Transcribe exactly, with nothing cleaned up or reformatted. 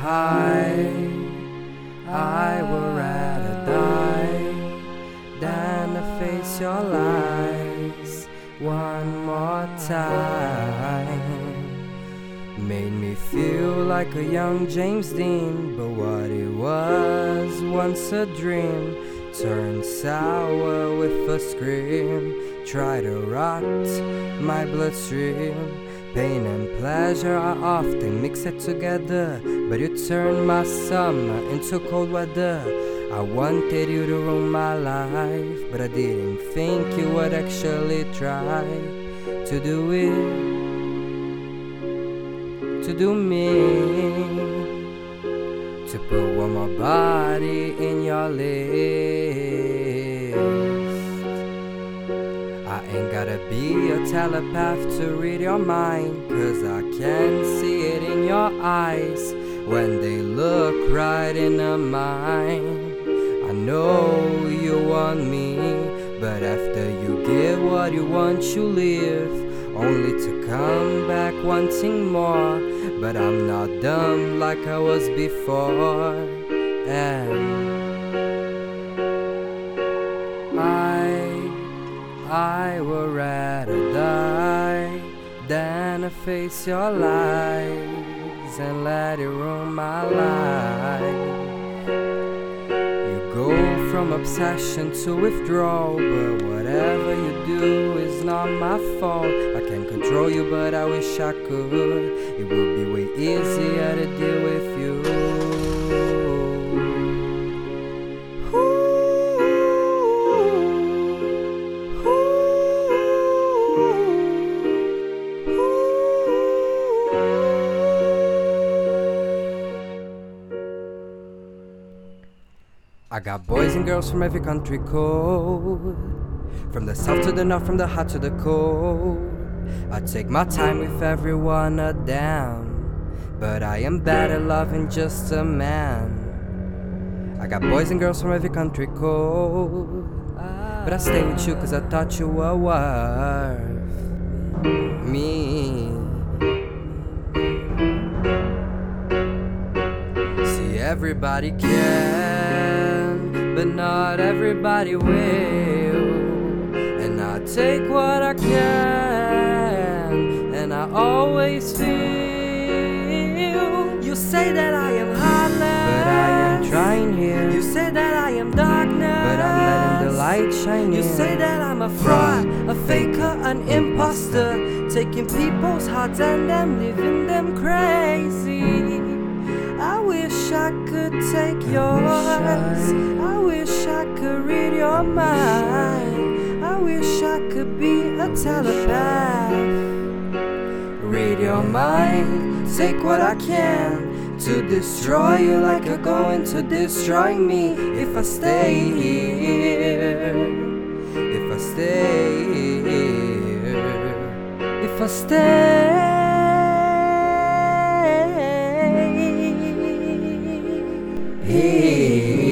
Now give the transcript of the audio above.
I, I would rather die than to face your lies one more time. Made me feel like a young James Dean, but what it was once a dream turned sour with a scream. Try to rot my bloodstream. Pain and pleasure I often mix it together, but you turned my summer into cold weather. I wanted you to ruin my life, but I didn't think you would actually try to do it, to do me, to put one more body in your list. I ain't gotta be a telepath to read your mind, 'cause I can see it in your eyes when they look right into mine. I know you want me, but after you get what you want, you leave, only to come back wanting more. But I'm not dumb like I was before, and I, I would rather die than to face your lies and let it ruin my life. You go from obsession to withdrawal, but whatever you do is not my fault. I can't control you, but I wish I could. It would be way easier to deal with you. I got boys and girls from every country code, from the south to the north, from the hot to the cold. I take my time with everyone a damn, but I am bad at loving just a man. I got boys and girls from every country code, but I stay with you 'cause I thought you were worth me. See, everybody can, but not everybody will. And I take what I can, and I always feel. You say that I am heartless, but I am trying here. You say that I am darkness, but I'm letting the light shine here. You say that I'm a fraud, a faker, an imposter, taking people's hearts and them leaving them crazy. I wish I could take yours. I wish I could read your mind. I wish I could be a telepath. Read your mind, take what I can to destroy you like you're going to destroy me. If I stay here, if I stay here, if I stay here.